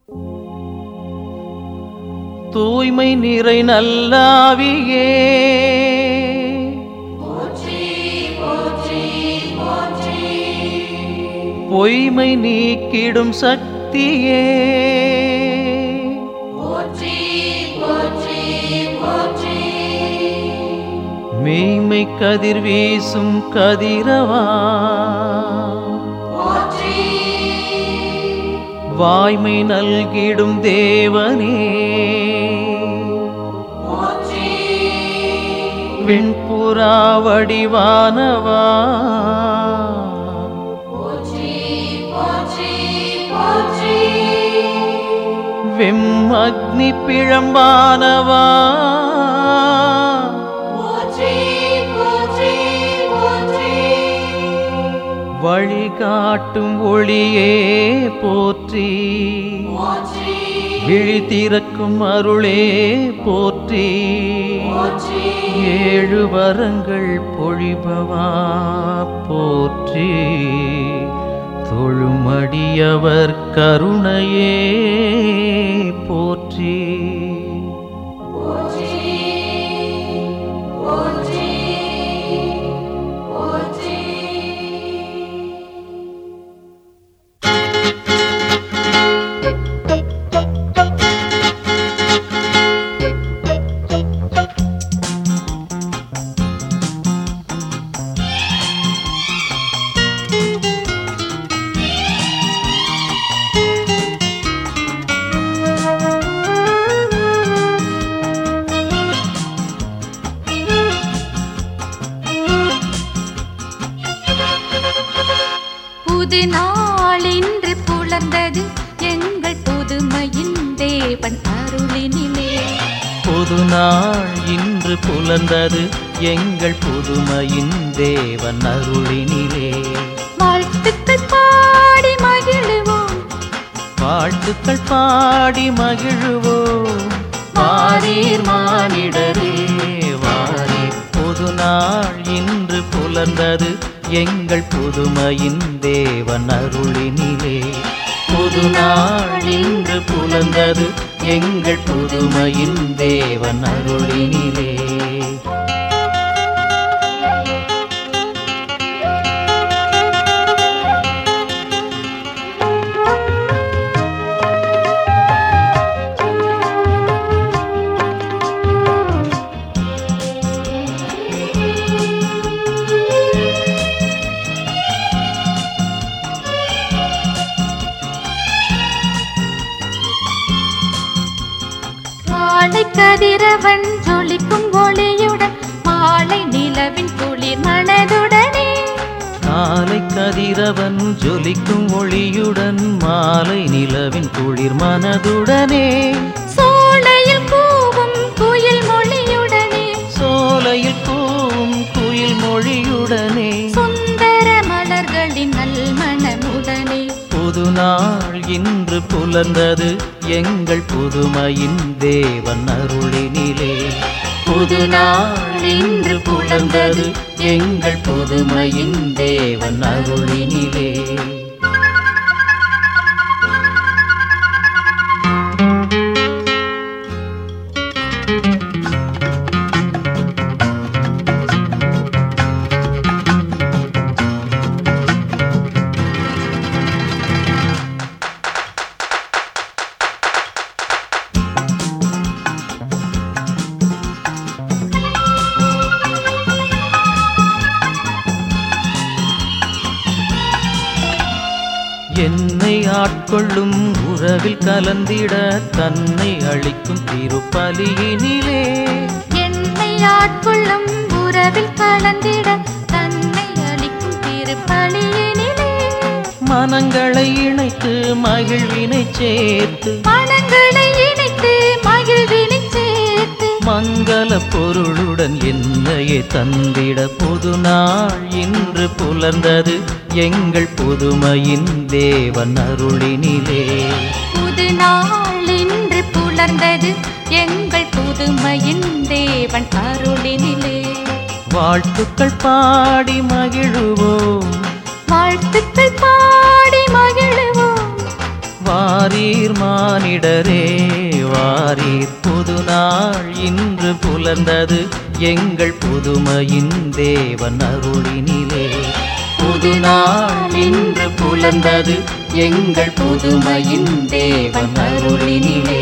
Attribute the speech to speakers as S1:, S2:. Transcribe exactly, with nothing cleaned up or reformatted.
S1: தூய்மை நிறை நல்லாவியே பொய்மை நீக்கிடும் சக்தியே மெய்மை கதிர் வீசும் கதிரவா வாய்மை நல்கிடும் தேவனே விண்புறா வடிவானவா வெம் அக்னி பிழம்பானவா வழிகாட்டும் ஒளியே போற்றி விழி திறக்கும் அருளே போற்றி ஏழு வரங்கள் பொழிபவா போற்றி தொழுமடியவர் கருணையே போற்றி
S2: புது நாள் இன்று புலர்ந்தது எங்கள் புதுமையின் தேவன் அருளினிலே.
S1: புது நாள் இன்று புலர்ந்தது எங்கள் புதுமையின் தேவன் அருளினிலே.
S2: வாழ்த்துக்கள் பாடி மகிழுவோம்
S1: வாழ்த்துக்கள் பாடி மகிழுவோம் வாரீர் மானிடரே வாரீர். புது நாள் இன்று புலர்ந்தது எங்கள் புதுமையின் தேவன் அருளினிலே. புது நாள் இன்று புலர்ந்தது எங்கள் புதுமையின் தேவன் அருளினிலே.
S2: மாலை கதிரவன் ஜொலிக்கும் ஒளியுடன் மாலை நிலவின் குளிர் மனதுடனே.
S1: காலை கதிரவன் ஜொலிக்கும் ஒளியுடன் மாலை நிலவின் குளிர் மனதுடனே.
S2: சோலையில் கூவும் குயில் மொழியுடனே
S1: சோலையில் கூவும் குயில் மொழியுடனே.
S2: சுந்தர மலர்களின் நல்மணமுடனே.
S1: புது நாள் இன்று புலர்ந்தது எங்கள் புதுமையின் தேவன் அருளினிலே. புது நாள் இன்று புலர்ந்தது எங்கள் புதுமையின் தேவன் அருளினிலே. என்னை ஆட்கொள்ளும் உறவில் கலந்திட தன்னை அளிக்கும் திருப்பலியினிலே.
S2: என்னை ஆட்கொள்ளும் உறவில் கலந்திட தன்னை அளிக்கும் திருப்பலியினிலே.
S1: மனங்களை இணைத்து மகிழ்வினை சேர்த்து
S2: மனங்களை இணைத்து மகிழ்வினை சேர்த்து
S1: மங்கள பொருளுடன் என்னையே தந்திட புது நாள் இன்று புலர்ந்தது எங்கள் புதுமையின் தேவன் அருளினிலே.
S2: புது நாள் இன்று புலர்ந்தது எங்கள் புதுமையின் தேவன் அருளினிலே.
S1: வாழ்த்துக்கள் பாடி மகிழுவோம்
S2: வாழ்த்துக்கள் பாடி மகிழுவோம்
S1: வாரீர் மானிடரே வாரீர், புது நாள் இன்று புலர்ந்தது எங்கள் புதுமையின் தேவன் அருளினிலே. புது நாள் இன்று புலர்ந்தது எங்கள் புதுமையின் தேவன் அருளினிலே.